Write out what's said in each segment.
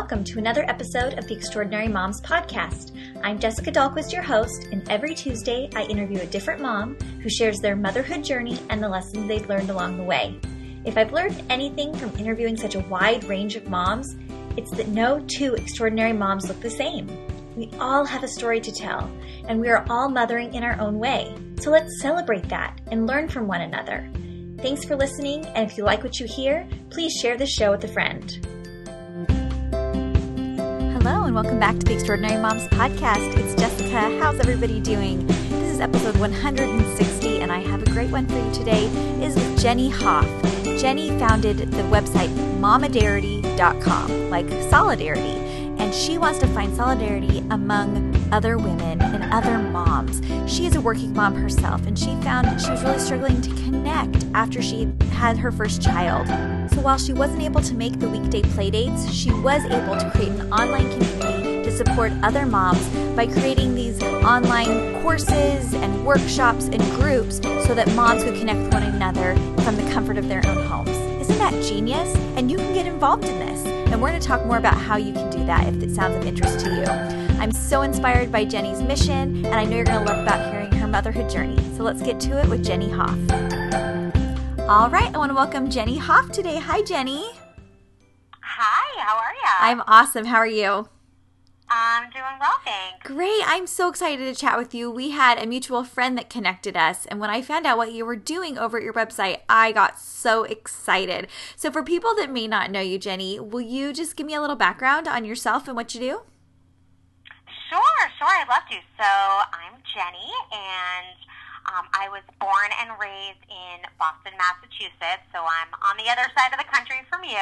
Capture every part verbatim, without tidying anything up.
welcome to another episode of the Extraordinary Moms Podcast. I'm Jessica Dahlquist, your host, and every Tuesday I interview a different mom who shares their motherhood journey and the lessons they've learned along the way. If I've learned anything from interviewing such a wide range of moms, it's that no two extraordinary moms look the same. We all have a story to tell, and we are all mothering in our own way. So let's celebrate that and learn from one another. Thanks for listening, and if you like what you hear, please share this show with a friend. Hello, and welcome back to the Extraordinary Moms Podcast. It's Jessica. How's everybody doing? This is episode one hundred sixty, and I have a great one for you today. It is with Jenny Hoff. Jenny founded the website Momadarity dot com, like solidarity, and she wants to find solidarity among other women and other moms. She is a working mom herself, and she found that she was really struggling to connect after she had her first child. So while she wasn't able to make the weekday play dates, she was able to create an online community to support other moms by creating these online courses and workshops and groups so that moms could connect with one another from the comfort of their own homes. Isn't that genius? And you can get involved in this. And we're going to talk more about how you can do that if it sounds of interest to you. I'm so inspired by Jenny's mission, and I know you're going to love about hearing her motherhood journey. So let's get to it with Jenny Hoff. All right, I want to welcome Jenny Hoff today. Hi, Jenny. Hi, how are you? I'm awesome. How are you? I'm doing well, thanks. Great. I'm so excited to chat with you. We had a mutual friend that connected us, and when I found out what you were doing over at your website, I got so excited. So for people that may not know you, Jenny, will you just give me a little background on yourself and what you do? Sure, sure. I'd love to. So I'm Jenny, and Um, I was born and raised in Boston, Massachusetts, so I'm on the other side of the country from you.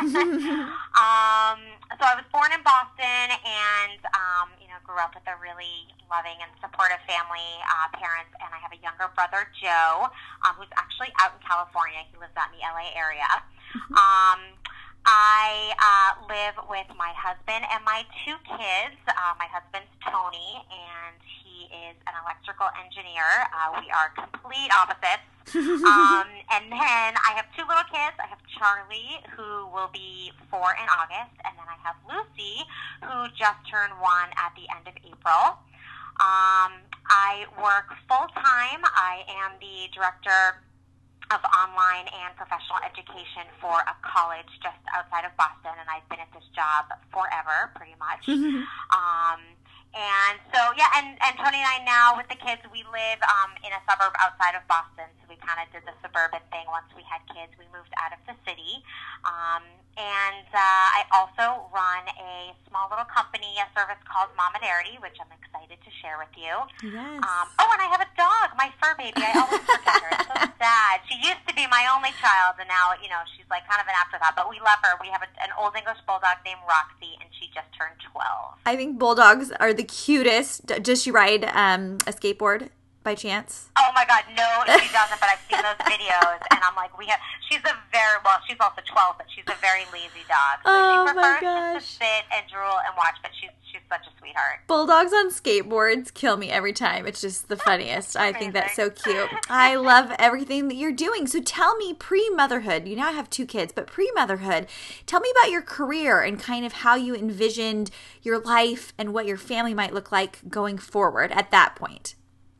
um, so I was born in Boston and, um, you know, grew up with a really loving and supportive family, uh, parents, and I have a younger brother, Joe, um, who's actually out in California. He lives out in the L A area. Um, I uh, live with my husband and my two kids. Uh, my husband's Tony, and he is an electrical engineer. Uh, we are complete opposites. um, and then I have two little kids. I have Charlie, who will be four in August, and then I have Lucy, who just turned one at the end of April. Um, I work full-time. I am the director of online and professional education for a college just outside of Boston, and I've been at this job forever, pretty much. um, and so, yeah, and, and Tony and I now, with the kids, we live um, in a suburb outside of Boston, so we kind of did the suburban thing. Once we had kids, we moved out of the city. Um, and uh, I also run a small little company, a service called Momadarity, which I'm excited to share with you. Yes. Um, oh, and I have a dog, my fur baby. I always forget her. It's so sad. She used to be my only child, and now, you know, she's like kind of an afterthought. But we love her. We have a, an Old English Bulldog named Roxy, and she just turned twelve. I think bulldogs are the cutest. Does she ride um, a skateboard by chance? Oh my God, no, she doesn't. But I've seen those videos, and I'm like, we have. She's a very well. She's also twelve, but she's a very lazy dog. So oh she my prefers gosh. just to sit and drool and watch. But she's she's such a sweetheart. Bulldogs on skateboards kill me every time. It's just the funniest. I think that's so cute. I love everything that you're doing. So tell me, pre-motherhood, you now have two kids, but pre-motherhood, tell me about your career and kind of how you envisioned your life and what your family might look like going forward at that point.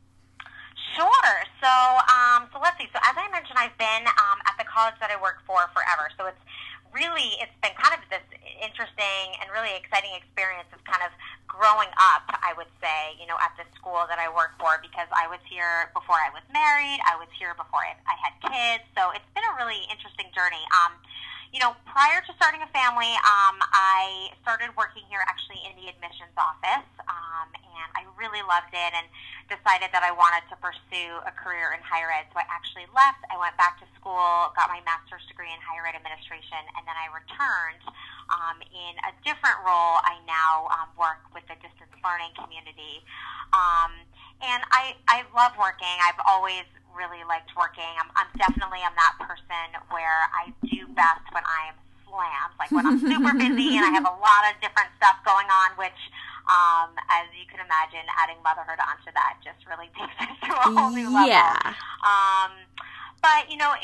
Sure. So, um, so let's see. So as I mentioned, I've been um, at the college that I work for forever. So it's really, it's been kind of this interesting and really exciting experience of kind of growing up, I would say, you know, at the school that I work for, because I was here before I was married. I was here before I, I had kids. So it's been a really interesting journey. Um, you know, prior to starting a family, um, I started working here actually in the admissions office, um, and I really loved it and decided that I wanted to pursue a career in higher ed. So I actually left. I went back to school, got my master's degree in higher ed administration, and then I returned um, in a different role. I now um, work with the distance learning community, um, and I, I love working. I've always really liked working. I'm, I'm definitely I'm that person where I do best when I'm slammed, like when I'm super busy and I have a lot of different stuff going on, which, um, as you can imagine, adding motherhood onto that just really takes it to a whole new level. Yeah. Um, but, you know, it, it's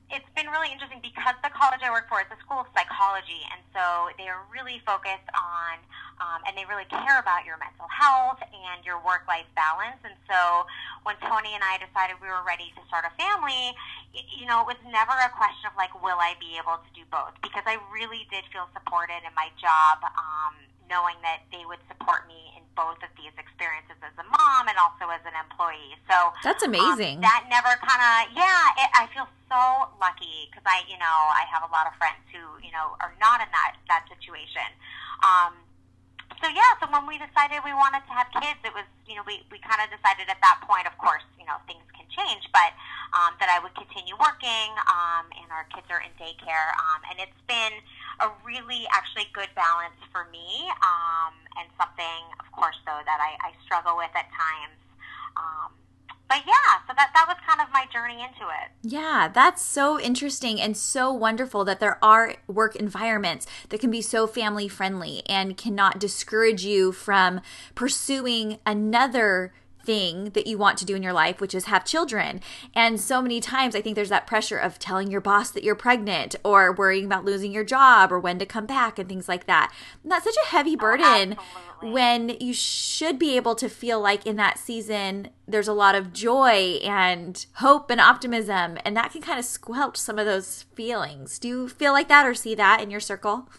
it's been really interesting because the college I work for is a school of psychology, and so they are really focused on, um, and they really care about your mental health and your work-life balance. And so when Tony and I decided we were ready to start a family, it, you know, it was never a question of like, will I be able to do both? Because I really did feel supported in my job, um, knowing that they would support me in both of these experiences as a mom and also as an employee. So that's amazing. Um, that never kind of, yeah, it, I feel so lucky because I, you know, I have a lot of friends who, you know, are not in that, that situation. Um, so yeah, so when we decided we wanted to have kids, it was, you know, we, we kind of decided at that point, of course, you know, things can change, but um, that I would continue working, um, and our kids are in daycare, um, and it's been a really actually good balance for me, um, and something, of course, though, that I, I struggle with at times. Um, but yeah, so that, that was kind of my journey into it. Yeah, that's so interesting and so wonderful that there are work environments that can be so family friendly and cannot discourage you from pursuing another thing that you want to do in your life, which is have children. And so many times I think there's that pressure of telling your boss that you're pregnant or worrying about losing your job or when to come back and things like that. And that's such a heavy burden Oh, when you should be able to feel like in that season there's a lot of joy and hope and optimism, and that can kind of squelch some of those feelings. Do you feel like that or see that in your circle?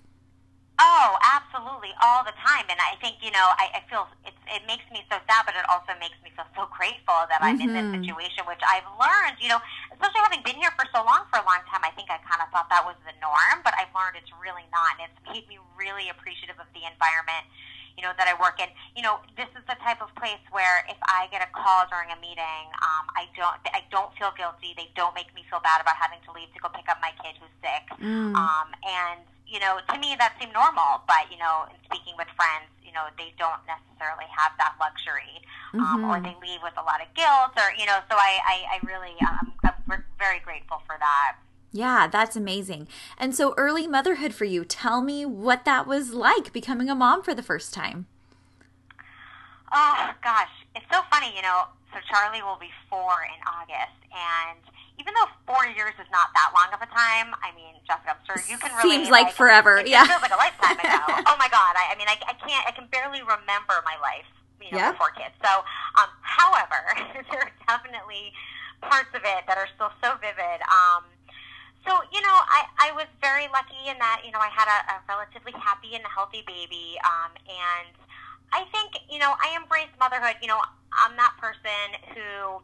Oh, absolutely, all the time. And I think, you know, I, I feel it's, it makes me so sad, but it also makes me feel so grateful that I'm Mm-hmm. in this situation, which I've learned, you know, especially having been here for so long, for a long time, I think I kind of thought that was the norm, but I've learned it's really not. And it's made me really appreciative of the environment, you know, that I work in. You know, this is the type of place where if I get a call during a meeting, um, I don't, I don't feel guilty. They don't make me feel bad about having to leave to go pick up my kid who's sick. Mm. Um, and, you know, to me that seemed normal, but, you know, in speaking with friends, you know, they don't necessarily have that luxury, um, Mm-hmm. or they leave with a lot of guilt, or, you know, so I, I, I really, um, I'm very grateful for that. Yeah, that's amazing. And so early motherhood for you, tell me what that was like, becoming a mom for the first time. Oh, gosh, it's so funny, you know, so Charlie will be four in August, and even though four years is not that long of a time, I mean, Jessica, I'm sure you can really... Seems like, like forever, it, yeah. It feels like a lifetime ago. Oh, my God, I, I mean, I, I can't, I can barely remember my life, you know, Yep. before kids. So, um, however, there are definitely parts of it that are still so vivid. Um, so, you know, I, I was very lucky in that, you know, I had a, a relatively happy and healthy baby, um, and I think, you know, I embraced motherhood. You know, I'm that person who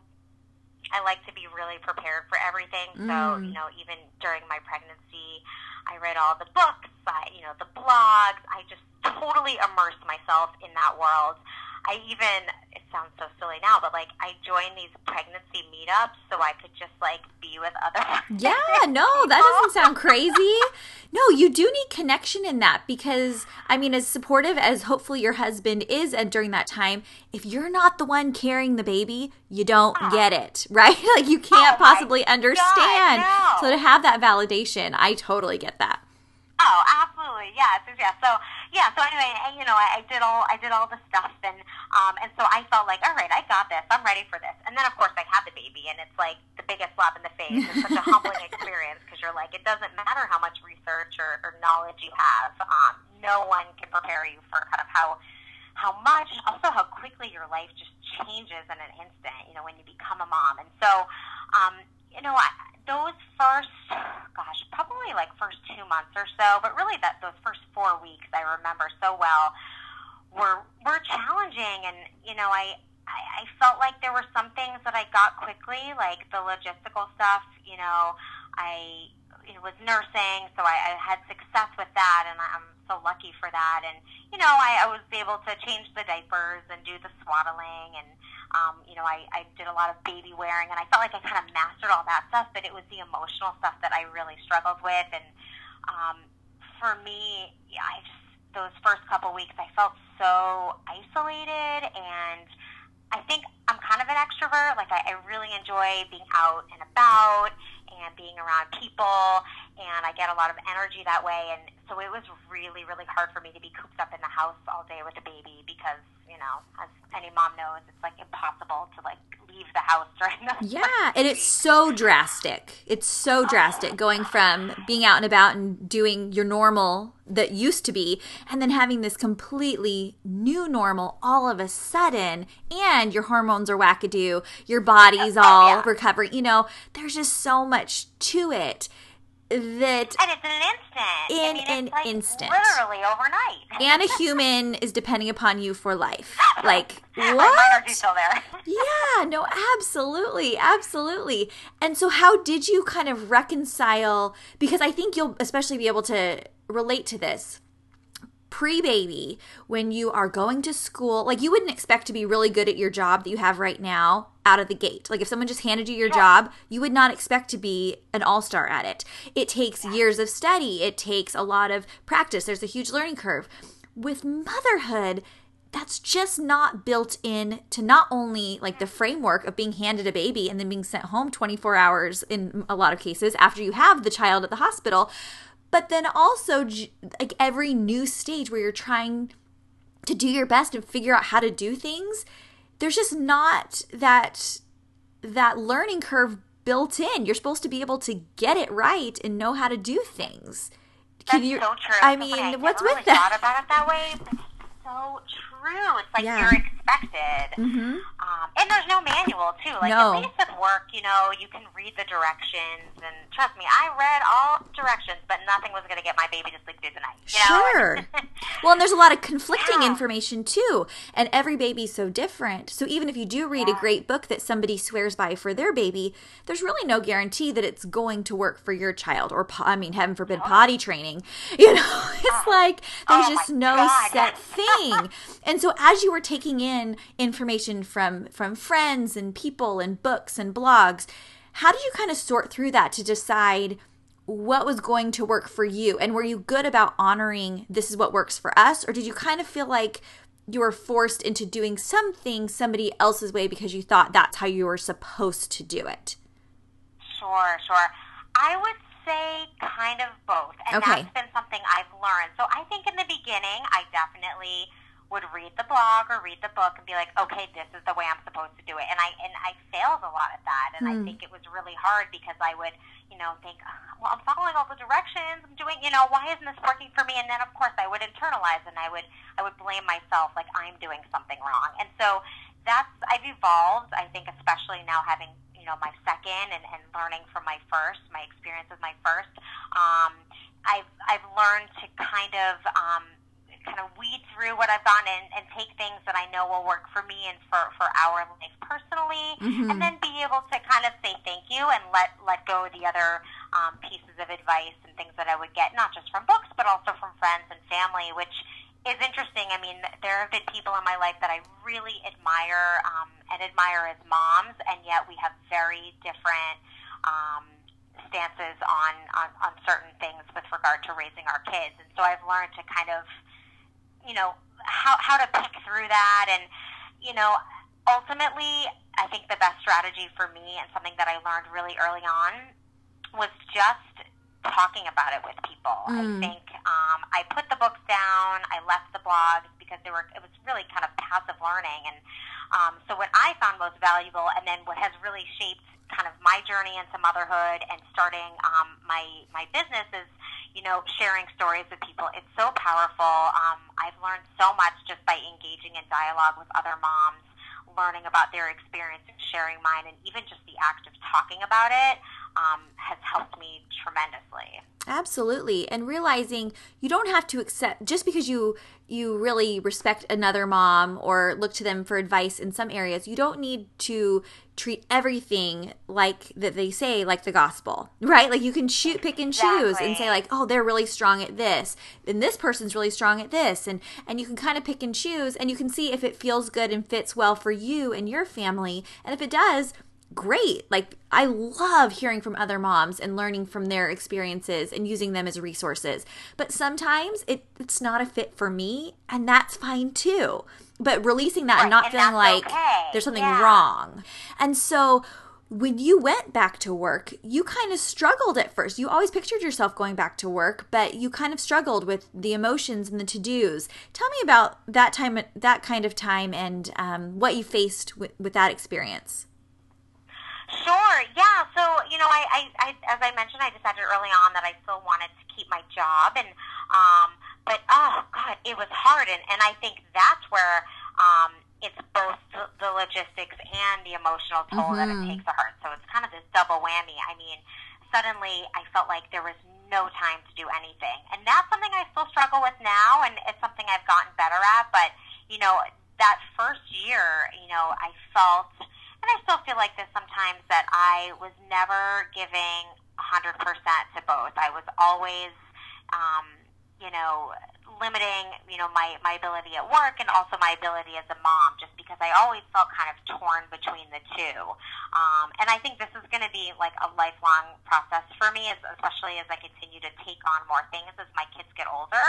I like to be really prepared for everything. Mm. So, you know, even during my pregnancy, I read all the books, I, you know, the blogs. I just totally immersed myself in that world. I even, it sounds so silly now, but like I joined these pregnancy meetups so I could just like be with other Yeah, no, that doesn't sound crazy. No, you do need connection in that because, I mean, as supportive as hopefully your husband is and during that time, if you're not the one carrying the baby, you don't oh. get it, right? Like you can't oh possibly understand. God, no. So to have that validation, I totally get that. Oh, absolutely, yeah, yeah. So, yeah. So anyway, you know, I, I did all, I did all the stuff, and um, and so I felt like, all right, I got this. I'm ready for this. And then, of course, I had the baby, and it's like the biggest slap in the face. It's such a humbling experience because you're like, it doesn't matter how much research or, or knowledge you have. Um, no one can prepare you for kind of how how much, also how quickly your life just changes in an instant. You know, when you become a mom, and so, um, you know, I. Those first, gosh, probably like first two months or so, but really that those first four weeks I remember so well were were challenging, and you know I, I I felt like there were some things that I got quickly, like the logistical stuff. You know, I you know, was nursing, so I, I had success with that, and I'm so lucky for that. And you know, I, I was able to change the diapers and do the swaddling, and Um, you know, I, I did a lot of baby wearing, and I felt like I kind of mastered all that stuff, but it was the emotional stuff that I really struggled with. And um, for me, yeah, I just, those first couple weeks, I felt so isolated, and I think I'm kind of an extrovert. Like, I, I really enjoy being out and about and being around people, and I get a lot of energy that way. And so it was really, really hard for me to be cooped up in the house all day with a baby because, you know, as any mom knows, it's like impossible to like leave the house during those Yeah, and it's so drastic. It's so drastic going from being out and about and doing your normal that used to be, and then having this completely new normal all of a sudden, and your hormones are wackadoo, your body's all oh, yeah. recovering. You know, there's just so much to it. That and it's an instant. In I mean, an it's like instant. Literally overnight. And a human is depending upon you for life. Like, what? My energy's still there. Yeah, no, absolutely. Absolutely. And so how did you kind of reconcile, because I think you'll especially be able to relate to this. Pre-baby, when you are going to school, like you wouldn't expect to be really good at your job that you have right now out of the gate. Like if someone just handed you your Sure. job, you would not expect to be an all-star at it. It takes years of study. It takes a lot of practice. There's a huge learning curve. With motherhood, that's just not built in to not only like the framework of being handed a baby and then being sent home twenty-four hours in a lot of cases after you have the child at the hospital, but then also like every new stage where you're trying to do your best and figure out how to do things, there's just not that that learning curve built in. You're supposed to be able to get it right and know how to do things. Can That's you, so true. I mean, I what's never with really that? thought about it that way. But it's so true. It's like Yeah. you're expected. Mm-hmm. Um, and there's no manual, too. Like, No. at least at work, you know, you can read the directions. And trust me, I read all directions, but nothing was going to get my baby to sleep through the night. You know? Sure. Well, and there's a lot of conflicting Yeah. information, too. And every baby's so different. So even if you do read Yeah. a great book that somebody swears by for their baby, there's really no guarantee that it's going to work for your child. Or, po- I mean, heaven forbid, potty training. You know, it's like there's Oh, just my no God. set thing. And so as you were taking in information from from friends and people and books and blogs, how did you kind of sort through that to decide what was going to work for you? And were you good about honoring this is what works for us? Or did you kind of feel like you were forced into doing something somebody else's way because you thought that's how you were supposed to do it? Sure, sure. I would say kind of both. And Okay. that's been something I've learned. So I think in the beginning, I definitely would read the blog or read the book and be like, okay, this is the way I'm supposed to do it. And I and I failed a lot at that. And Hmm. I think it was really hard because I would, you know, think, well, I'm following all the directions. I'm doing, you know, why isn't this working for me? And then, of course, I would internalize and I would I would blame myself like I'm doing something wrong. And so that's, I've evolved, I think, especially now having, you know, my second and, and learning from my first, my experience with my first. Um, I've, I've learned to kind of, um, kind of weed through what I've done and, and take things that I know will work for me and for, for our life personally, Mhm. and then be able to kind of say thank you and let, let go of the other um, pieces of advice and things that I would get, not just from books, but also from friends and family, which is interesting. I mean, there have been people in my life that I really admire um, and admire as moms, and yet we have very different um, stances on, on, on certain things with regard to raising our kids. And so I've learned to kind of, you know, how how to pick through that. And, you know, ultimately, I think the best strategy for me and something that I learned really early on was just talking about it with people. Mm. I think um, I put the books down, I left the blogs because they were, it was really kind of passive learning. And um, so what I found most valuable, and then what has really shaped kind of my journey into motherhood and starting um, my my business is, you know, sharing stories with people. It's so powerful. Um, I've learned so much just by engaging in dialogue with other moms, learning about their experience and sharing mine, and even just the act of talking about it um, has helped me tremendously. Absolutely. And realizing you don't have to accept, just because you you really respect another mom or look to them for advice in some areas, you don't need to treat everything like that they say, like the gospel, right? Like you can shoot, pick and choose Exactly. and say like, oh, they're really strong at this and this person's really strong at this. And, and you can kind of pick and choose and you can see if it feels good and fits well for you and your family. And if it does, great. Like I love hearing from other moms and learning from their experiences and using them as resources. But sometimes it, it's not a fit for me, and that's fine too. But releasing that Right, and not and feeling that's like okay. there's something Yeah. wrong. And so when you went back to work, you kind of struggled at first. You always pictured yourself going back to work, but you kind of struggled with the emotions and the to-dos. Tell me about that time, that kind of time, and um, what you faced with, with that experience. I mentioned, I decided early on that I still wanted to keep my job, and um, but oh god, it was hard, and, and I think that's where um, it's both the, the logistics and the emotional toll mm-hmm. that it takes a heart. So it's kind of this double whammy. I mean, suddenly I felt like there was no time to do anything, and that's something I still struggle with now, and it's something I've gotten better at. But you know, that first year, you know, I felt. And I still feel like this sometimes, that I was never giving one hundred percent to both. I was always, um, you know, limiting, you know, my, my ability at work and also my ability as a mom, just because I always felt kind of torn between the two. Um, and I think this is going to be like a lifelong process for me, as, especially as I continue to take on more things as my kids get older.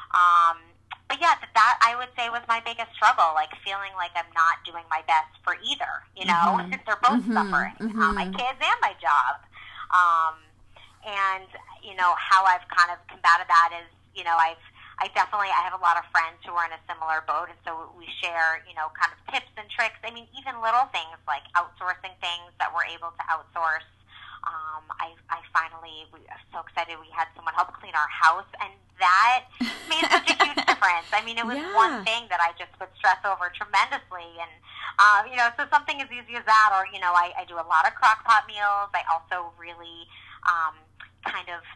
Um, But yeah, that I would say was my biggest struggle, like feeling like I'm not doing my best for either, you know, mm-hmm. They're both mm-hmm. suffering, mm-hmm. Uh, my kids and my job. Um, and, you know, how I've kind of combated that is, you know, I've, I definitely, I have a lot of friends who are in a similar boat, and so we share, you know, kind of tips and tricks. I mean, even little things like outsourcing things that we're able to outsource. Um, I, I finally, we are so excited we had someone help clean our house, and that made such a huge difference. I mean, it was yeah. one thing that I just would stress over tremendously, and, um, you know, so something as easy as that, or, you know, I, I do a lot of crock pot meals. I also really um, kind of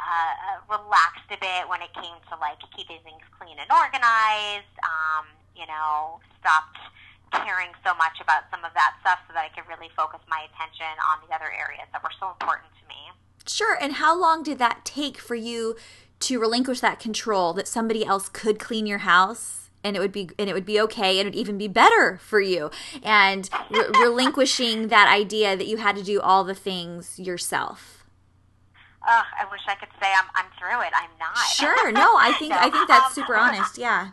uh, relaxed a bit when it came to, like, keeping things clean and organized, um, you know, stopped caring so much about some of that stuff so that I could really focus my attention on the other areas that were so important to me. Sure. And how long did that take for you to relinquish that control, that somebody else could clean your house and it would be and it would be okay and it would even be better for you, and re- relinquishing that idea that you had to do all the things yourself? Uh, I wish I could say I'm I'm through it. I'm not. Sure. No, I think no. I think that's super honest. Yeah.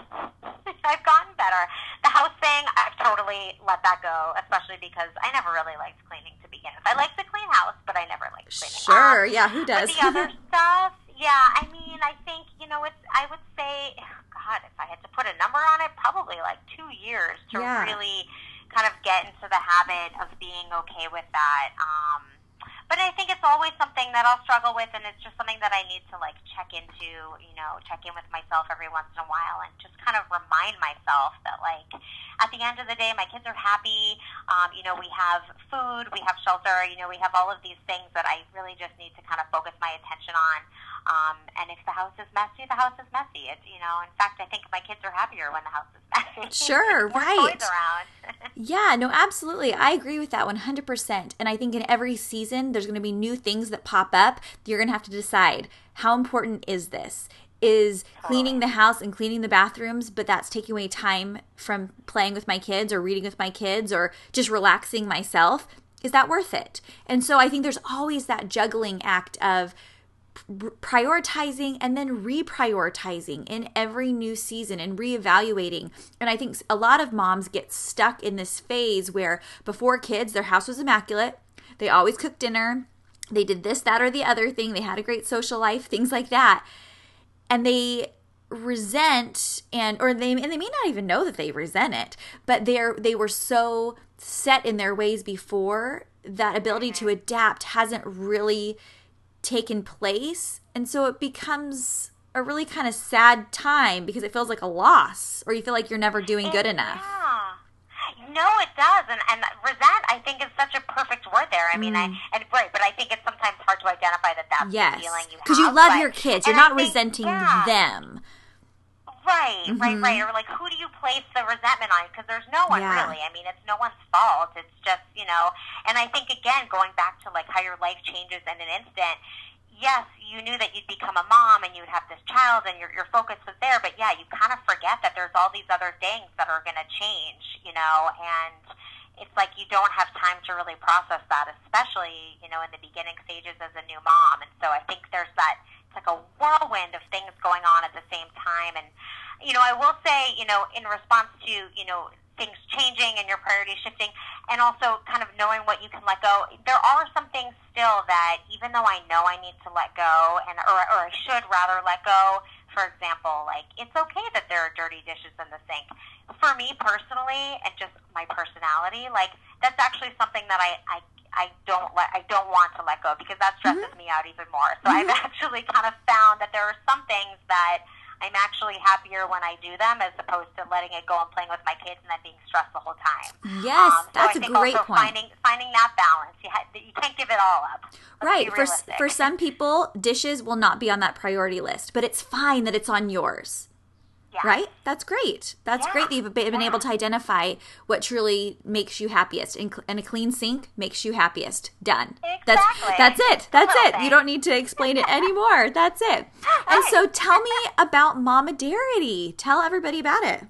I've gotten better. The house thing, I've totally let that go, especially because I never really liked cleaning to begin with. I like to clean house, but I never liked cleaning. Sure, um, yeah, who does? But the other stuff, yeah, I mean, I think, you know, it's, I would say, God, if I had to put a number on it, probably like two years to yeah. really kind of get into the habit of being okay with that. Um, But I think it's always something that I'll struggle with, and it's just something that I need to, like, check into, you know, check in with myself every once in a while and just kind of remind myself that, like, at the end of the day, my kids are happy. Um, you know, we have food, we have shelter, you know, we have all of these things that I really just need to kind of focus my attention on. Um, and if the house is messy, the house is messy. It's, you know, in fact, I think my kids are happier when the house is messy. Sure, More right. toys around. Yeah, no, absolutely. I agree with that one hundred percent. And I think in every season, there's going to be new things that pop up. You're going to have to decide, how important is this? Is cleaning the house and cleaning the bathrooms, but that's taking away time from playing with my kids or reading with my kids or just relaxing myself. Is that worth it? And so I think there's always that juggling act of prioritizing and then reprioritizing in every new season and reevaluating. And I think a lot of moms get stuck in this phase where before kids, their house was immaculate. They always cooked dinner. They did this, that, or the other thing. They had a great social life, things like that. And they resent and or they and they may not even know that they resent it, but they're they were so set in their ways before, that ability to adapt hasn't really taken place, and so it becomes a really kind of sad time because it feels like a loss, or you feel like you're never doing good enough. Yeah. No, it does, and and resent, I think, is such a perfect word there. I mean, mm. I and right, but I think it's sometimes hard to identify that that's yes. the feeling you have. Because you love but, your kids, you're not think, resenting yeah. them. Right, mm-hmm. right, right. Or like, who do you place the resentment on? Because there's no one yeah. really. I mean, it's no one's fault. It's just, you know, and I think, again, going back to like how your life changes in an instant, yes, you knew that you'd become a mom and you'd have this child and your your focus was there, but yeah, you kind of forget that there's all these other things that are going to change, you know, and it's like you don't have time to really process that, especially, you know, in the beginning stages as a new mom. And so I think there's that, it's like a whirlwind of things going on at the same time. And, you know, I will say, you know, in response to, you know, things changing and your priorities shifting, and also kind of knowing what you can let go, there are some things still that even though I know I need to let go, and or, or I should rather let go. For example, like, it's okay that there are dirty dishes in the sink. For me personally, and just my personality, like, that's actually something that I, I I don't let I don't want to let go because that stresses mm-hmm. me out even more. So mm-hmm. I've actually kind of found that there are some things that I'm actually happier when I do them as opposed to letting it go and playing with my kids and then being stressed the whole time. Yes, um, so that's I think a great also point. Finding finding that balance. You ha- you can't give it all up. Let's right. be For realistic. for some people, dishes will not be on that priority list, but it's fine that it's on yours. Yeah. Right? That's great. That's yeah. great that you've been yeah. able to identify what truly makes you happiest. And, and a clean sink makes you happiest. Done. Exactly. That's, that's it. That's it. Thing. You don't need to explain it anymore. That's it. Right. And so tell me about Momadarity. Tell everybody about it.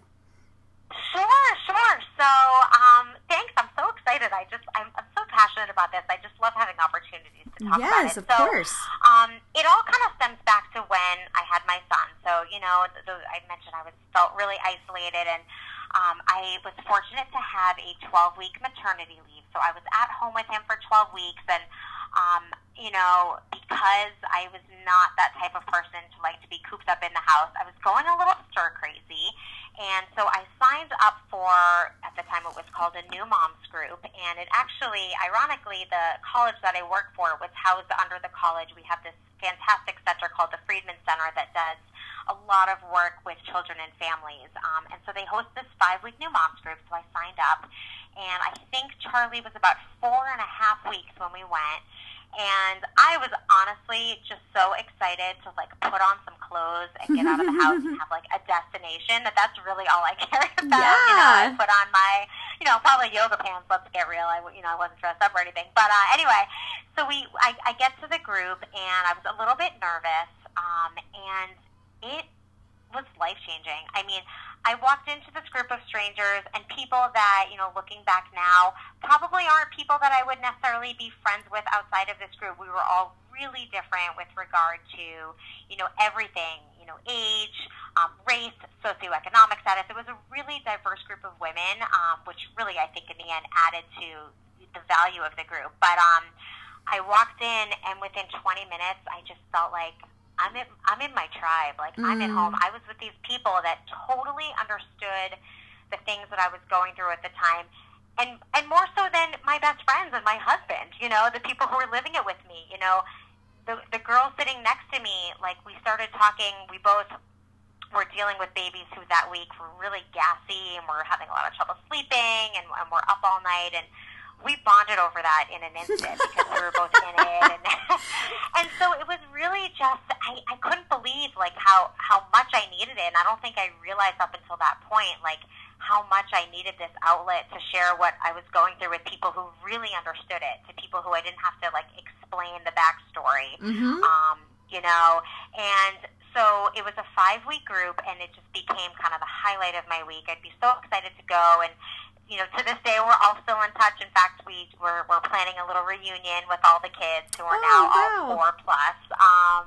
Sure, sure. So, um, thanks. I'm so excited. I just, I'm, I'm so passionate about this. I just love having opportunities to talk yes, about it. Yes, of so, course. Um, it all kind of stems back to when I had my son. So, you know, the, the, I mentioned I was felt really isolated, and um, I was fortunate to have a twelve-week maternity leave. So I was at home with him for twelve weeks, and um, you know, because I was not that type of person to like to be cooped up in the house, I was going a little stir crazy. And so I signed up for, at the time it was called a New Moms Group, and it actually, ironically, the college that I work for was housed under the college. We have this fantastic center called the Friedman Center that does a lot of work with children and families. Um, and so they host this five-week New Moms Group, so I signed up. And I think Charlie was about four and a half weeks when we went. And I was honestly just so excited to, like, put on some clothes and get out of the house and have, like, a destination. That that's really all I cared about. Yeah. You know, I put on my, you know, probably yoga pants, let's get real. I, you know, I wasn't dressed up or anything. But uh, anyway, so we, I, I get to the group, and I was a little bit nervous, um, and it was life-changing. I mean, I walked into this group of strangers and people that, you know, looking back now, probably aren't people that I would necessarily be friends with outside of this group. We were all really different with regard to, you know, everything, you know, age, um, race, socioeconomic status. It was a really diverse group of women, um, which really, I think, in the end, added to the value of the group. But um, I walked in, and within twenty minutes, I just felt like, I'm in, I'm in my tribe. Like, mm. I'm at home. I was with these people that totally understood the things that I was going through at the time. And, and more so than my best friends and my husband, you know, the people who were living it with me, you know, the, the girl sitting next to me, like, we started talking. We both were dealing with babies who that week were really gassy, and we're having a lot of trouble sleeping, and, and we're up all night. And we bonded over that in an instant because we were both in it. And, and so it was really just, I, I couldn't believe, like, how, how much I needed it. And I don't think I realized up until that point, like, how much I needed this outlet to share what I was going through with people who really understood it, to people who I didn't have to, like, explain the backstory, mm-hmm. um, you know. And so it was a five-week group, and it just became kind of the highlight of my week. I'd be so excited to go, and you know, to this day, we're all still in touch. In fact, we we're we're planning a little reunion with all the kids who are oh, now wow. all four plus. Um,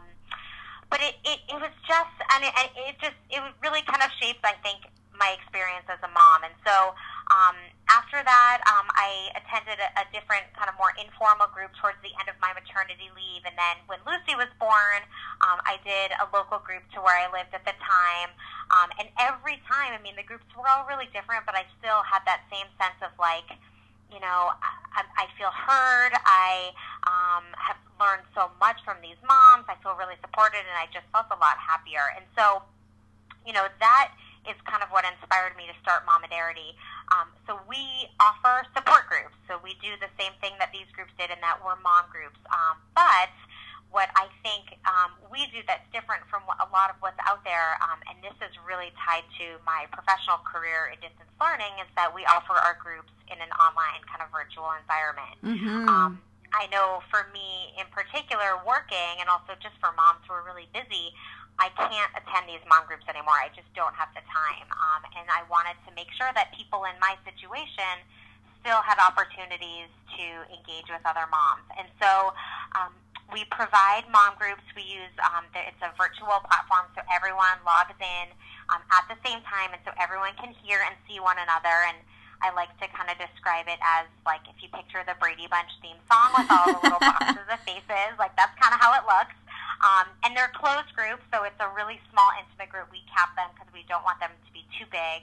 but it, it, it was just, and it, it just, it really kind of shaped, I think, my experience as a mom. And so um, after that, um, I attended a, a different kind of more informal group towards the end of my maternity leave. And then when Lucy was born, um, I did a local group to where I lived at the time. Um, and every time, I mean, the groups were all really different, but I still had that same sense of, like, you know, I, I feel heard. I um, have learned so much from these moms. I feel really supported, and I just felt a lot happier. And so, you know, that is kind of what inspired me to start Momadarity. Um, so we offer support groups. So we do the same thing that these groups did, in that we're mom groups. Um, but what I think um, we do that's different from what, a lot of what's out there, um, and this is really tied to my professional career in distance learning, is that we offer our groups in an online kind of virtual environment. Mm-hmm. Um, I know for me in particular, working, and also just for moms who are really busy, I can't attend these mom groups anymore. I just don't have the time. Um, and I wanted to make sure that people in my situation still had opportunities to engage with other moms. And so um, we provide mom groups. We use, um, the, it's a virtual platform, so everyone logs in um, at the same time, and so everyone can hear and see one another. And I like to kind of describe it as, like, if you picture the Brady Bunch theme song with all the little boxes of faces, like, that's kind of how it looks. Um, and they're closed groups, so it's a really small, intimate group. We cap them because we don't want them to be too big.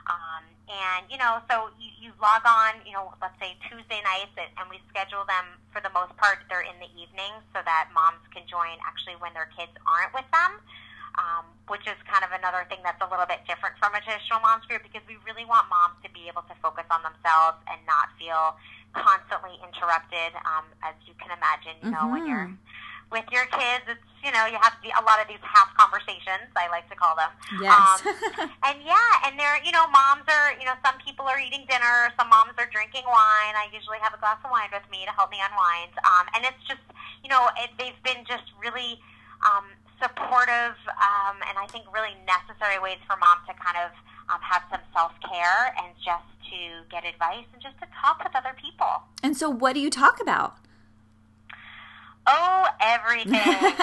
Um, and, you know, so you, you log on, you know, let's say Tuesday nights, and we schedule them, for the most part, they're in the evening so that moms can join actually when their kids aren't with them, um, which is kind of another thing that's a little bit different from a traditional moms group, because we really want moms to be able to focus on themselves and not feel constantly interrupted. Um, as you can imagine, you know, Mm-hmm. when you're with your kids, it's, you know, you have to be a lot of these half conversations, I like to call them. Yes. Um, and yeah, and they're, you know, moms are, you know, some people are eating dinner, some moms are drinking wine. I usually have a glass of wine with me to help me unwind. Um, and it's just, you know, it, they've been just really um, supportive um, and I think really necessary ways for mom to kind of um, have some self-care and just to get advice and just to talk with other people. And so what do you talk about? Oh, everything.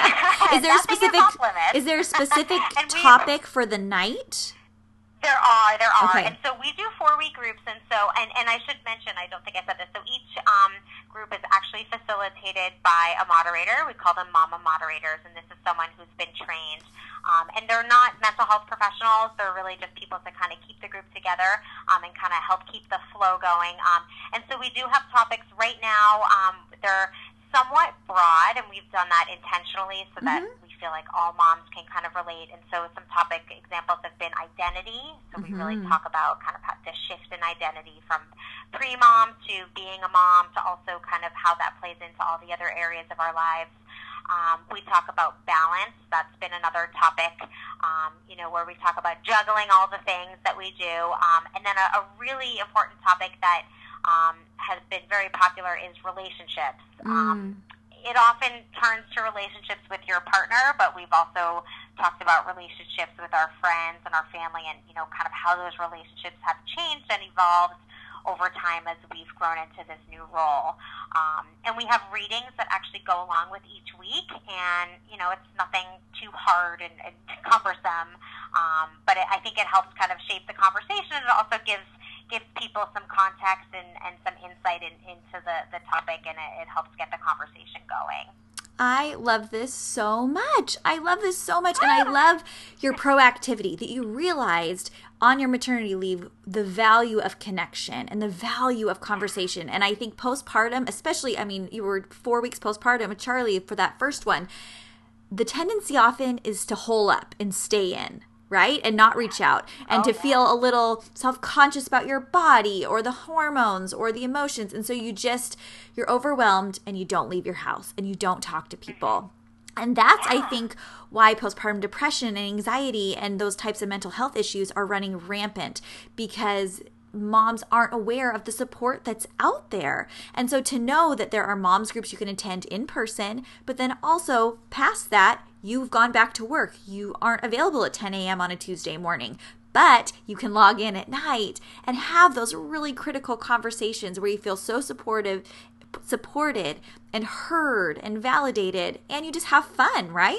Is there a specific is, is there a specific we, topic for the night? There are, there are. Okay. And so we do four-week groups, and so, and, and I should mention, I don't think I said this, so each um, group is actually facilitated by a moderator. We call them mama moderators, and this is someone who's been trained. Um, and they're not mental health professionals. They're really just people to kind of keep the group together um, and kind of help keep the flow going. Um, and so we do have topics right now. Um, they're somewhat broad, and we've done that intentionally so that mm-hmm. we feel like all moms can kind of relate. And so some topic examples have been identity. So we mm-hmm. really talk about kind of the shift in identity from pre-mom to being a mom, to also kind of how that plays into all the other areas of our lives. Um, we talk about balance. That's been another topic, um, you know, where we talk about juggling all the things that we do. Um, and then a, a really important topic that um, has been very popular is relationships. Mm. Um, it often turns to relationships with your partner, but we've also talked about relationships with our friends and our family, and, you know, kind of how those relationships have changed and evolved over time as we've grown into this new role. Um, and we have readings that actually go along with each week, and, you know, it's nothing too hard and, and cumbersome, um, but it, I think it helps kind of shape the conversation, and it also gives gives people some context and, and some insight in, into the, the topic, and it, it helps get the conversation going. I love this so much. I love this so much. And I love your proactivity, that you realized on your maternity leave the value of connection and the value of conversation. And I think postpartum, especially, I mean, you were four weeks postpartum with Charlie for that first one. The tendency often is to hole up and stay in, right? And not reach out, and oh, to yeah. feel a little self-conscious about your body or the hormones or the emotions. And so you just, you're overwhelmed and you don't leave your house and you don't talk to people. And that's, yeah. I think, why postpartum depression and anxiety and those types of mental health issues are running rampant, because moms aren't aware of the support that's out there. And so to know that there are moms groups you can attend in person, but then also past that, you've gone back to work. You aren't available at ten a.m. on a Tuesday morning, but you can log in at night and have those really critical conversations where you feel so supportive, supported and heard and validated, and you just have fun, right?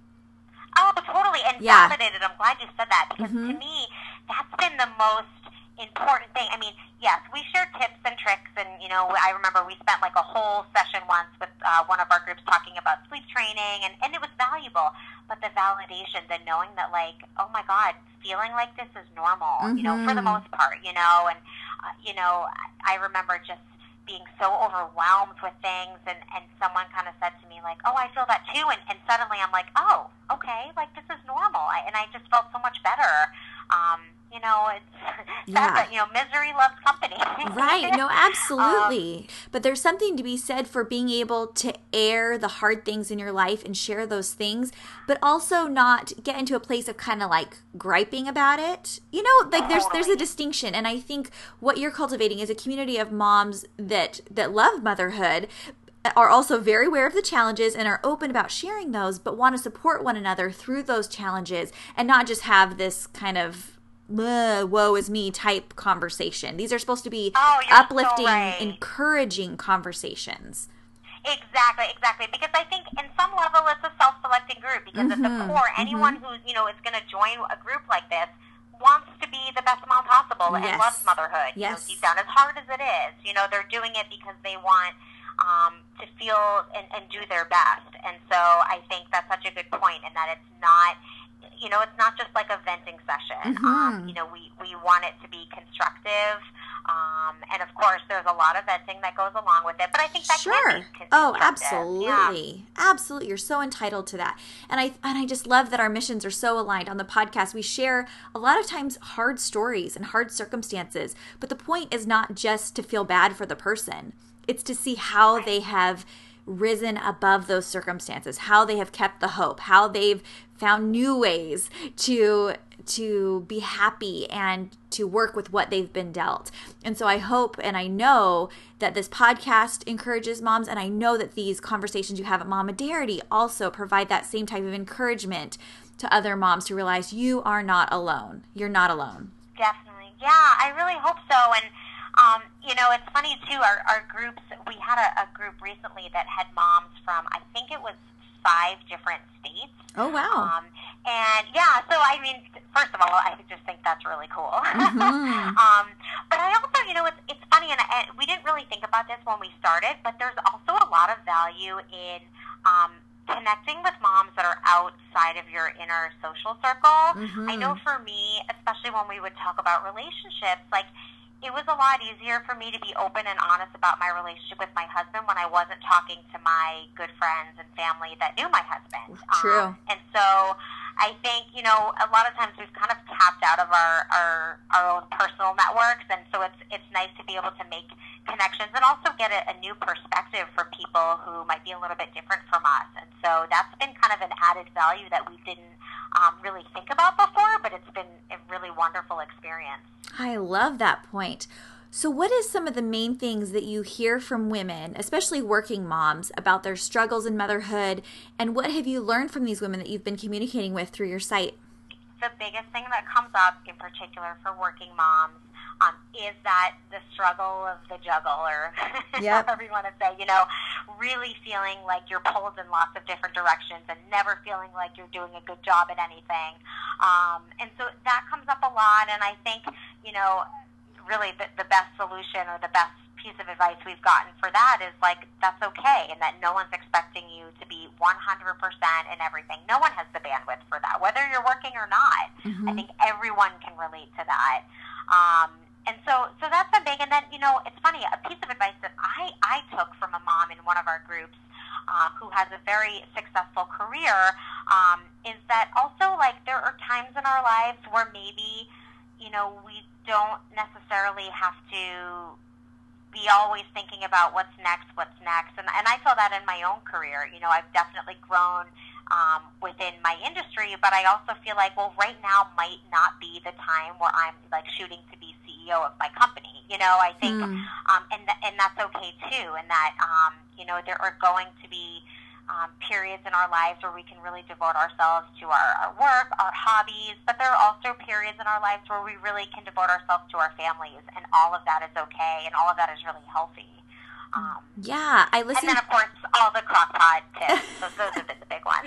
Oh, totally. And yeah. validated. I'm glad you said that, because mm-hmm. to me, that's been the most important thing. I mean, yes, we share tips and tricks, and, you know, I remember we spent like a whole session once with uh, one of our groups talking about sleep training, and, and it was valuable. But the validation, the knowing that, like, oh my God, feeling like this is normal, mm-hmm. you know, for the most part, you know, and, uh, you know, I remember just being so overwhelmed with things, and, and someone kind of said to me, like, oh, I feel that too, and, and suddenly I'm like, oh, okay, like, this is normal, I, and I just felt so much better. Um, you know, it's yeah. that, you know, misery loves company. Right. No, absolutely. Um, but there's something to be said for being able to air the hard things in your life and share those things, but also not get into a place of kind of like griping about it. You know, like there's there's a distinction. And I think what you're cultivating is a community of moms that that love motherhood, are also very aware of the challenges and are open about sharing those, but want to support one another through those challenges, and not just have this kind of woe is me type conversation. These are supposed to be oh, uplifting, so right. encouraging conversations. Exactly, exactly. Because I think in some level it's a self-selecting group, because mm-hmm. at the core, anyone mm-hmm. who's, you know, is going to join a group like this wants to be the best mom possible yes. and loves motherhood. Yes. You know, deep down, as hard as it is, you know, they're doing it because they want um, to feel and, and do their best. And so I think that's such a good point, in that it's not, you know, it's not just like a venting session. Mm-hmm. Um, you know, we, we want it to be constructive. Um, and of course, there's a lot of venting that goes along with it, but I think that sure. can be constructive. Oh, absolutely. Yeah. Absolutely. You're so entitled to that. And I, and I just love that our missions are so aligned. On the podcast, we share a lot of times hard stories and hard circumstances, but the point is not just to feel bad for the person. It's to see how Right. they have risen above those circumstances, how they have kept the hope, how they've found new ways to to be happy and to work with what they've been dealt. And so I hope and I know that this podcast encourages moms, and I know that these conversations you have at Momadarity also provide that same type of encouragement to other moms to realize you are not alone. You're not alone. Definitely. Yeah, I really hope so. And, um, you know, it's funny, too, our, our groups, we had a, a group recently that had moms from, I think it was five different states. Oh, wow. Um, and, yeah, so, I mean, first of all, I just think that's really cool. Mm-hmm. um, but I also, you know, it's, it's funny, and, and we didn't really think about this when we started, but there's also a lot of value in um, connecting with moms that are outside of your inner social circle. Mm-hmm. I know for me, especially when we would talk about relationships, like, it was a lot easier for me to be open and honest about my relationship with my husband when I wasn't talking to my good friends and family that knew my husband. True. Um, and so I think, you know, a lot of times we've kind of tapped out of our, our, our own personal networks, and so it's it's nice to be able to make connections and also get a, a new perspective for people who might be a little bit different from us. And so that's been kind of an added value that we didn't um, really think about before, but it's been a really wonderful experience. I love that point. So what is some of the main things that you hear from women, especially working moms, about their struggles in motherhood, and what have you learned from these women that you've been communicating with through your site? The biggest thing that comes up, in particular for working moms, um, is that the struggle of the juggle, or Yep. however you want to say, you know, really feeling like you're pulled in lots of different directions and never feeling like you're doing a good job at anything. Um, and so that comes up a lot, and I think, you know, really the, the best solution or the best piece of advice we've gotten for that is, like, that's okay, and that no one's expecting you to be one hundred percent in everything. No one has the bandwidth for that, whether you're working or not. Mm-hmm. I think everyone can relate to that. Um, and so, so that's a big, and then, you know, it's funny, a piece of advice that I, I took from a mom in one of our groups uh, who has a very successful career um, is that also, like, there are times in our lives where maybe, you know, we don't necessarily have to be always thinking about what's next, what's next. And, and I feel that in my own career. You know, I've definitely grown um, within my industry, but I also feel like, well, right now might not be the time where I'm, like, shooting to be C E O of my company. You know, I think, Mm. um, and, th- and that's okay, too, and that, um, you know, there are going to be Um, periods in our lives where we can really devote ourselves to our, our work, our hobbies, but there are also periods in our lives where we really can devote ourselves to our families, and all of that is okay, and all of that is really healthy. Um, Yeah, I listen. and then, of course, all the crock pot tips. Those, those have been the big ones.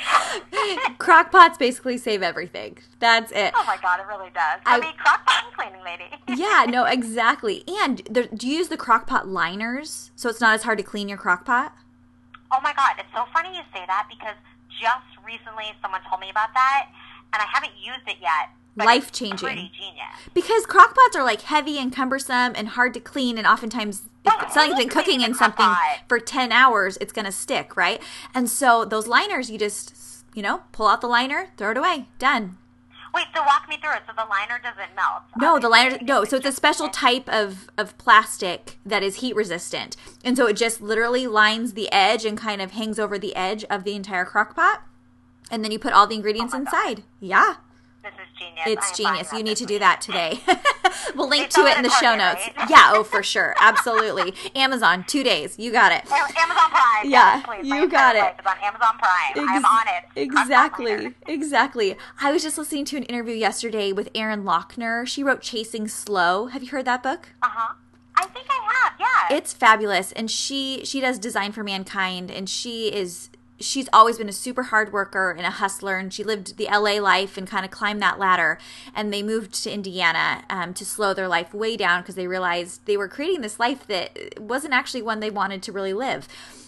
Crock pots basically save everything. That's it. Oh, my God, it really does. I- I mean, crock pot and cleaning lady. Yeah, no, exactly. And there, do you use the crock pot liners so it's not as hard to clean your crock pot? Oh, my God, it's so funny you say that, because just recently someone told me about that, and I haven't used it yet. But Life-changing. It's pretty genius. Because crock pots are like heavy and cumbersome and hard to clean, and oftentimes if Right, something's been who's cooking cleaning in a crock something pot? for ten hours, it's going to stick, right? And so those liners, you just, you know, pull out the liner, throw it away, done. Wait, so walk me through it. So the liner doesn't melt? No, the liner, obviously. no. So it's a just- special type of, of plastic that is heat resistant. And so it just literally lines the edge and kind of hangs over the edge of the entire crock pot. And then you put all the ingredients Oh my inside. Yeah. This is genius. It's I am buying genius. that You need this to do week. that today. We'll link They to sell it it in the at show Target, notes. right? Yeah, oh, for sure. Absolutely. Amazon, two days. You got it. A- Amazon Prime. Yeah, yes, please. you My got entire it. life is on Amazon Prime. I'm Ex- on it. Exactly. Crock pot Exactly. I was just listening to an interview yesterday with Erin Lochner. She wrote Chasing Slow. Have you heard that book? Uh-huh. I think I have, yeah. It's fabulous, and she she does Design for Mankind, and she is she's always been a super hard worker and a hustler, and she lived the L A life and kind of climbed that ladder, and they moved to Indiana um, to slow their life way down because they realized they were creating this life that wasn't actually one they wanted to really live.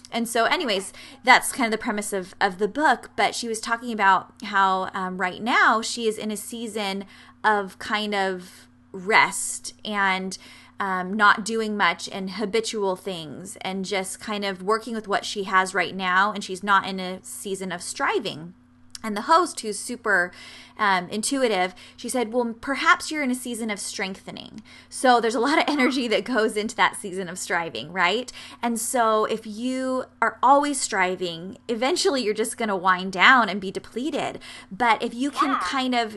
And so anyways, that's kind of the premise of, of the book. But she was talking about how um, right now she is in a season of kind of rest and um, not doing much and habitual things and just kind of working with what she has right now. And she's not in a season of striving. And the host, who's super um, intuitive, she said, well, perhaps you're in a season of strengthening. So there's a lot of energy that goes into that season of striving, right? And so if you are always striving, eventually you're just going to wind down and be depleted. But if you can Yeah. kind of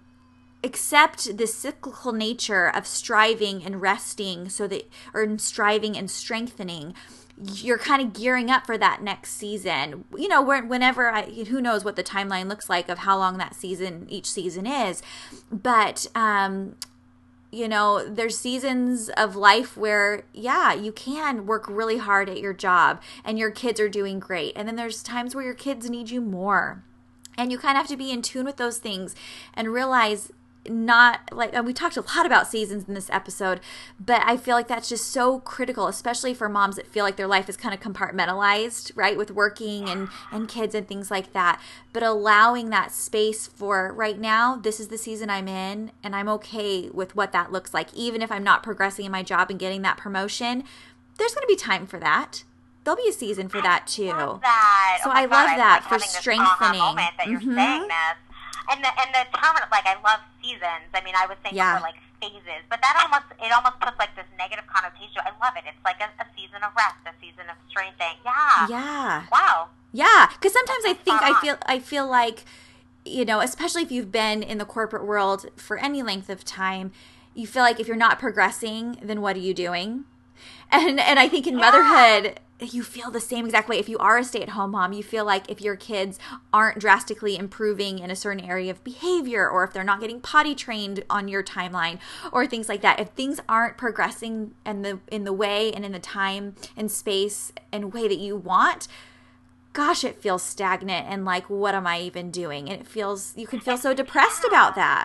accept the cyclical nature of striving and resting, so that, or striving and strengthening, you're kind of gearing up for that next season. You know, whenever I, who knows what the timeline looks like of how long that season, each season is. But, um, you know, there's seasons of life where, yeah, you can work really hard at your job and your kids are doing great. And then there's times where your kids need you more. And you kind of have to be in tune with those things and realize, not like, and we talked a lot about seasons in this episode, but I feel like that's just so critical, especially for moms that feel like their life is kind of compartmentalized, right, with working and and kids and things like that. But allowing that space for, right now, this is the season I'm in, and I'm okay with what that looks like. Even if I'm not progressing in my job and getting that promotion, there's going to be time for that. There'll be a season for that too. I love that. So oh my I God, love I'm that like for having this aha strengthening. moment that you're Mhm. saying this. And the and the term, like, I love seasons. I mean, I was saying Yeah. before, like, phases, but that almost it almost puts like this negative connotation. I love it. It's like a, a season of rest, a season of strengthening. Yeah. Yeah. Wow. Yeah, because sometimes I think spot I on. feel I feel like, you know, especially if you've been in the corporate world for any length of time, you feel like if you're not progressing, then what are you doing? And and I think in Yeah. motherhood, you feel the same exact way. If you are a stay-at-home mom, you feel like if your kids aren't drastically improving in a certain area of behavior, or if they're not getting potty trained on your timeline, or things like that, if things aren't progressing in the in the way and in the time and space and way that you want, gosh, it feels stagnant and like, what am I even doing? And it feels, you can feel so depressed about that.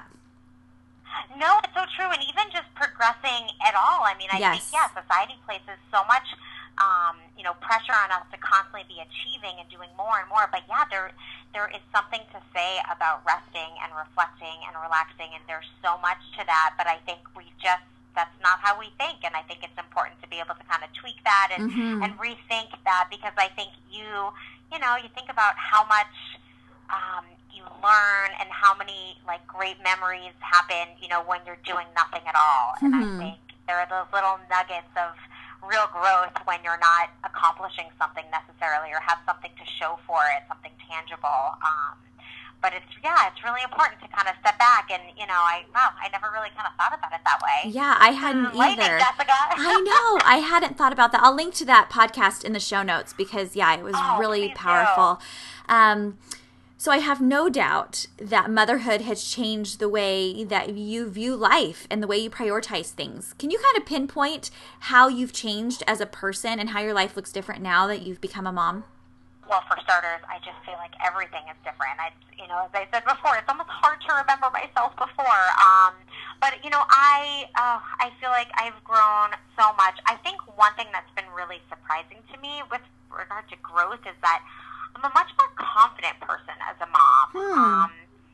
No, it's so true. And even just progressing at all. I mean, I Yes. think, yeah, society places so much, um, you know, pressure on us to constantly be achieving and doing more and more. But yeah, there there is something to say about resting and reflecting and relaxing. And there's so much to that. But I think we just, that's not how we think. And I think it's important to be able to kind of tweak that and, Mhm. and rethink that, because I think you, you know, you think about how much um, you learn and how many, like, great memories happen, you know, when you're doing nothing at all. And Mhm. I think there are those little nuggets of real growth when you're not accomplishing something necessarily or have something to show for it, something tangible. Um, but it's, yeah, it's really important to kind of step back and, you know, I, wow, I never really kind of thought about it that way. Yeah, I hadn't Enlightening, either. Jessica. I know. I hadn't thought about that. I'll link to that podcast in the show notes because, yeah, it was Oh, really please do. powerful. Um, so I have no doubt that motherhood has changed the way that you view life and the way you prioritize things. Can you kind of pinpoint how you've changed as a person and how your life looks different now that you've become a mom? Well, for starters, I just feel like everything is different. I, you know, as I said before, it's almost hard to remember myself before. Um, but you know, I, uh, I feel like I've grown so much. I think one thing that's been really surprising to me with regard to growth is that I'm a much more confident person as a mom. Hmm. Um,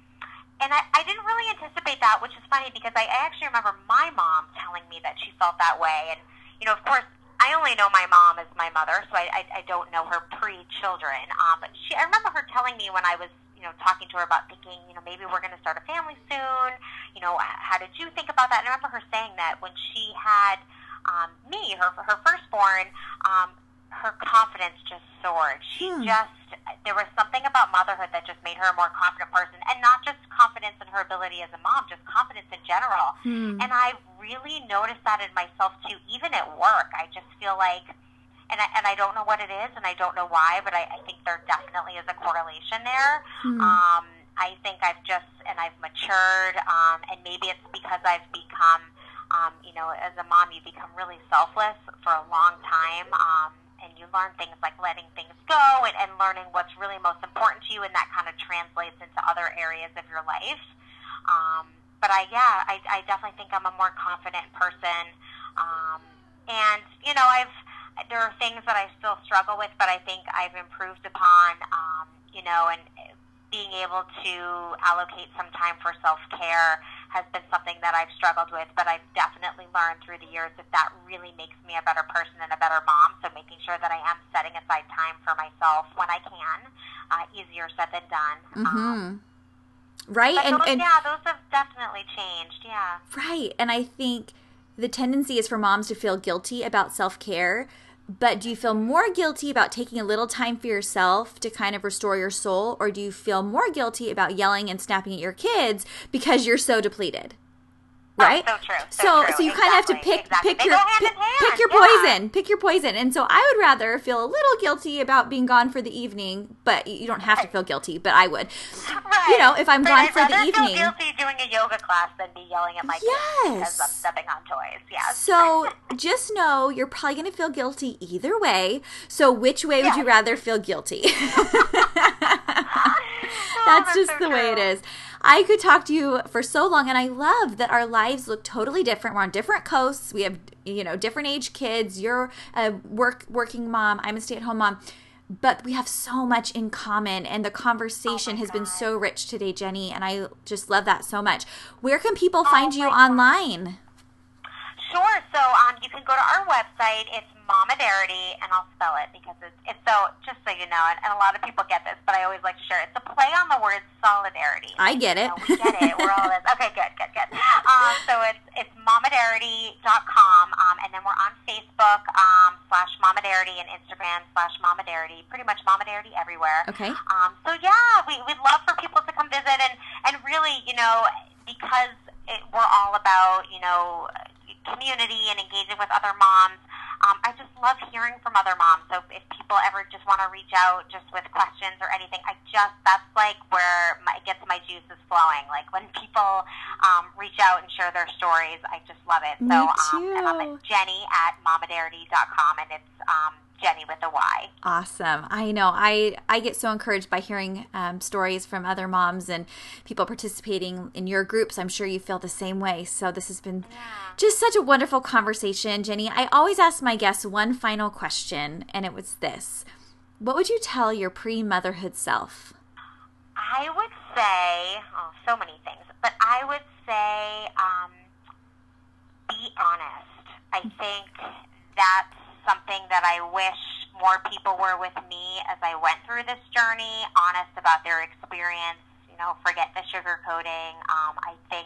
and I, I didn't really anticipate that, which is funny because I, I actually remember my mom telling me that she felt that way. And, you know, of course, I only know my mom as my mother, so I, I, I don't know her pre-children. Um, but she, I remember her telling me when I was, you know, talking to her about thinking, you know, maybe we're going to start a family soon. You know, how did you think about that? And I remember her saying that when she had um, me, her her firstborn, um, her confidence just soared. She Hmm. just, there was something about motherhood that just made her a more confident person, and not just confidence in her ability as a mom, just confidence in general. Hmm. And I really noticed that in myself too, even at work. I just feel like, and I, and I don't know what it is, and I don't know why, but I, I think there definitely is a correlation there. Hmm. Um, I think I've just, and I've matured, um, and maybe it's because I've become, um, you know, as a mom, you become really selfless for a long time, um, and you learn things like letting things go and, and learning what's really most important to you, and that kind of translates into other areas of your life. Um, but I, yeah, I, I definitely think I'm a more confident person. Um, and, you know, I've, there are things that I still struggle with, but I think I've improved upon, um, you know, and being able to allocate some time for self-care has been something that I've struggled with, but I've definitely learned through the years that that really makes me a better person and a better mom, so making sure that I am setting aside time for myself when I can, uh, easier said than done. Mm-hmm. Um, right? But And, those, and yeah, those have definitely changed, yeah. right. And I think the tendency is for moms to feel guilty about self-care. But do you feel more guilty about taking a little time for yourself to kind of restore your soul? Or do you feel more guilty about yelling and snapping at your kids because you're so depleted? Right? Oh, so true. So, so, true. so you exactly. kind of have to pick exactly. pick they your go hand pick, in hand. pick your yeah. poison. Pick your poison. And so I would rather feel a little guilty about being gone for the evening, but you don't have to feel guilty, but I would. Right. You know, if I'm but gone I'd for the rather evening. feel guilty doing a yoga class than be yelling at my Yes. kids because I'm stepping on toys. Yes. So just know you're probably going to feel guilty either way. So which way would Yes. you rather feel guilty? Oh, That's that's just so the way it true. is. I could talk to you for so long, and I love that our lives look totally different. We're on different coasts. We have, you know, different age kids. You're a work working mom. I'm a stay-at-home mom. But we have so much in common, and the conversation Oh my has been God. so rich today, Jenny, and I just love that so much. Where can people find Oh you my God. online? Sure. So um, you can go to our website. It's Momadarity, and I'll spell it because it's, it's so, just so you know, and, and a lot of people get this, but I always like to share it. It's a play on the word solidarity. I get it. You know, we get it. We're all this. Okay, good, good, good. Um, so it's it's momadarity dot com, um, and then we're on Facebook um, slash Momadarity and Instagram slash Momadarity, pretty much Momadarity everywhere. Okay. Um, so yeah, we, we'd love for people to come visit, and, and really, you know, because it, we're all about, you know, community and engaging with other moms, um, I just love hearing from other moms. So if people ever just want to reach out just with questions or anything, I just, that's like where my, it gets my juices flowing. Like when people um, reach out and share their stories, I just love it. Me so too. Um, and I'm at Jenny at momadarity dot com, and it's um, Jenny with a Y. Awesome. I know. I, I get so encouraged by hearing um, stories from other moms and people participating in your groups. I'm sure you feel the same way. So this has been Yeah. just such a wonderful conversation, Jenny. I always ask my guests one final question, and it was this. What would you tell your pre-motherhood self? I would say, oh, so many things, but I would say um, be honest. I think that's something that I wish more people were with me as I went through this journey, honest about their experience, you know, forget the sugarcoating. Um, I think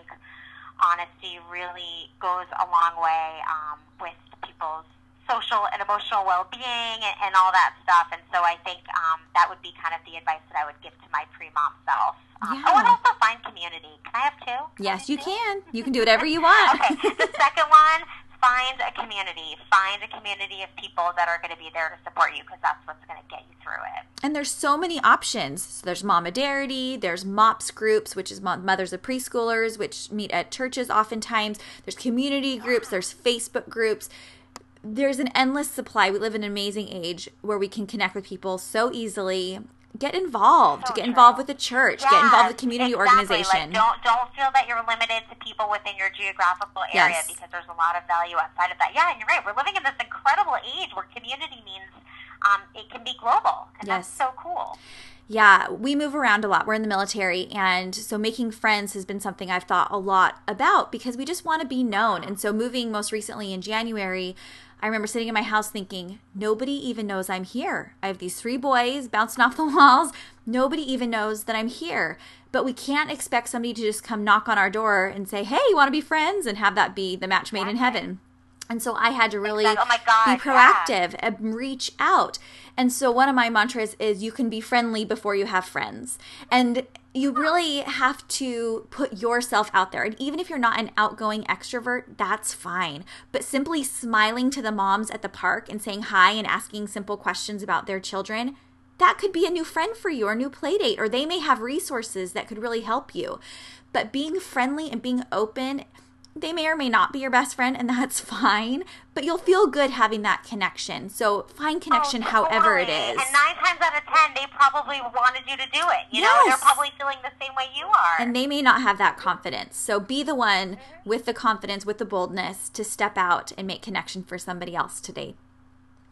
honesty really goes a long way um, with people's social and emotional well-being and, and all that stuff. And so I think um, that would be kind of the advice that I would give to my pre-mom self. Um, Yeah. Oh, and also find community. Can I have two? Can Yes, I you have two? can. You can do whatever you want. Okay. The second one, find a community. Find a community of people that are going to be there to support you, because that's what's going to get you through it. And there's so many options. So there's Momadarity, there's MOPS groups, which is Mo- Mothers of Preschoolers, which meet at churches oftentimes. There's community groups, there's Facebook groups. There's an endless supply. We live in an amazing age where we can connect with people so easily. Get involved. So Get true. involved with the church. Get involved with community exactly. organization. Like, don't don't feel that you're limited to people within your geographical area, Yes. because there's a lot of value outside of that. Yeah, and you're right. We're living in this incredible age where community means um, it can be global, and Yes. that's so cool. Yeah, we move around a lot. We're in the military, and so making friends has been something I've thought a lot about because we just want to be known. And so moving most recently in January, I remember sitting in my house thinking, nobody even knows I'm here. I have these three boys bouncing off the walls. Nobody even knows that I'm here. But we can't expect somebody to just come knock on our door and say, hey, you want to be friends? And have that be the match made in heaven. And so I had to really Exactly. Oh my God, be proactive and reach out. And so one of my mantras is you can be friendly before you have friends. And you really have to put yourself out there. And even if you're not an outgoing extrovert, that's fine. But simply smiling to the moms at the park and saying hi and asking simple questions about their children, that could be a new friend for you or a new play date, or they may have resources that could really help you. But being friendly and being open, they may or may not be your best friend, and that's fine, but you'll feel good having that connection. So find connection Oh, however it totally. is. And nine times out of ten, they probably wanted you to do it. You know, Yes. they're probably feeling the same way you are. And they may not have that confidence. So be the one with the confidence, with the boldness to step out and make connection for somebody else today.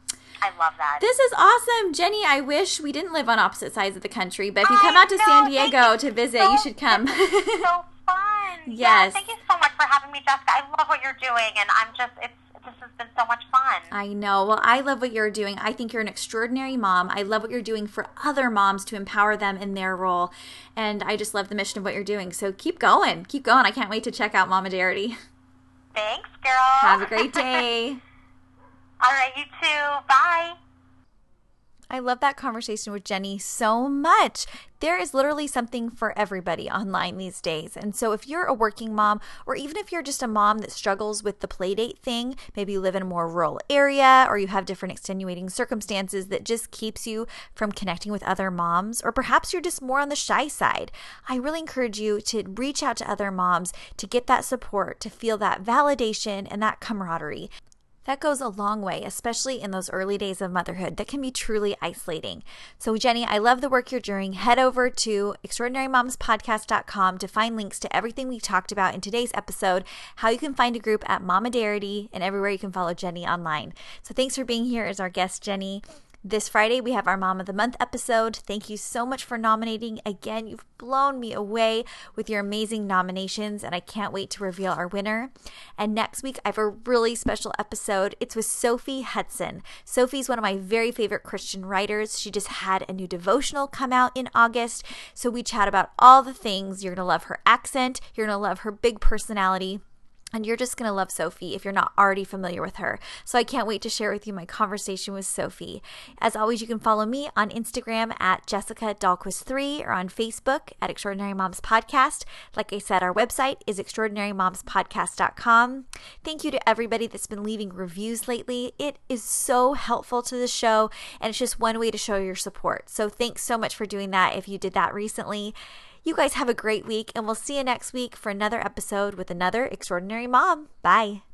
I love that. This is awesome. Jenny, I wish we didn't live on opposite sides of the country, but if you I come out to know, San Diego to visit, so, you should come. So fun. Yes. Yeah, thank you so much for having me, Jessica. I love what you're doing, and I'm just, it's, this has been so much fun. I know. Well, I love what you're doing. I think you're an extraordinary mom. I love what you're doing for other moms to empower them in their role. And I just love the mission of what you're doing. So keep going. Keep going. I can't wait to check out Mama Darity. Thanks, girl. Have a great day. All right, you too. Bye. I love that conversation with Jenny so much. There is literally something for everybody online these days. And so if you're a working mom, or even if you're just a mom that struggles with the playdate thing, maybe you live in a more rural area, or you have different extenuating circumstances that just keeps you from connecting with other moms, or perhaps you're just more on the shy side, I really encourage you to reach out to other moms to get that support, to feel that validation and that camaraderie. That goes a long way, especially in those early days of motherhood that can be truly isolating. So Jenny, I love the work you're doing. Head over to extraordinary moms podcast dot com to find links to everything we talked about in today's episode, how you can find a group at Mama Darity, and everywhere you can follow Jenny online. So thanks for being here as our guest, Jenny. This Friday, we have our Mom of the Month episode. Thank you so much for nominating. Again, you've blown me away with your amazing nominations, and I can't wait to reveal our winner. And next week, I have a really special episode. It's with Sophie Hudson. Sophie's one of my very favorite Christian writers. She just had a new devotional come out in August. So we chat about all the things. You're going to love her accent. You're going to love her big personality. And you're just going to love Sophie if you're not already familiar with her. So I can't wait to share with you my conversation with Sophie. As always, you can follow me on Instagram at Jessica Dahlquist three or on Facebook at Extraordinary Moms Podcast. Like I said, our website is extraordinary moms podcast dot com. Thank you to everybody that's been leaving reviews lately. It is so helpful to the show, and it's just one way to show your support. So thanks so much for doing that if you did that recently. You guys have a great week, and we'll see you next week for another episode with another extraordinary mom. Bye.